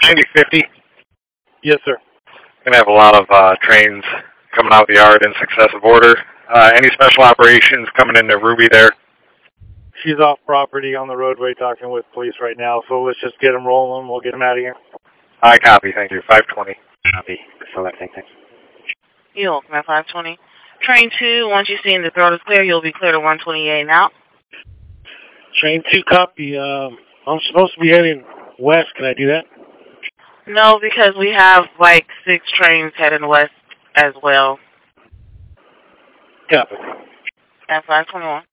9050. Yes, sir. Going to have a lot of trains coming out the yard in successive order. Any special operations coming into Ruby there? She's off property on the roadway talking with police right now, so let's just get them rolling. We'll get them out of here. I copy. Thank you. 520. Copy. Selecting. Thanks. You'll come at 520. Train 2, once you see the throat is clear, you'll be clear to 128 now. Train 2, copy. I'm supposed to be heading west. Can I do that? No, because we have like 6 trains heading west as well. Copy. At 521.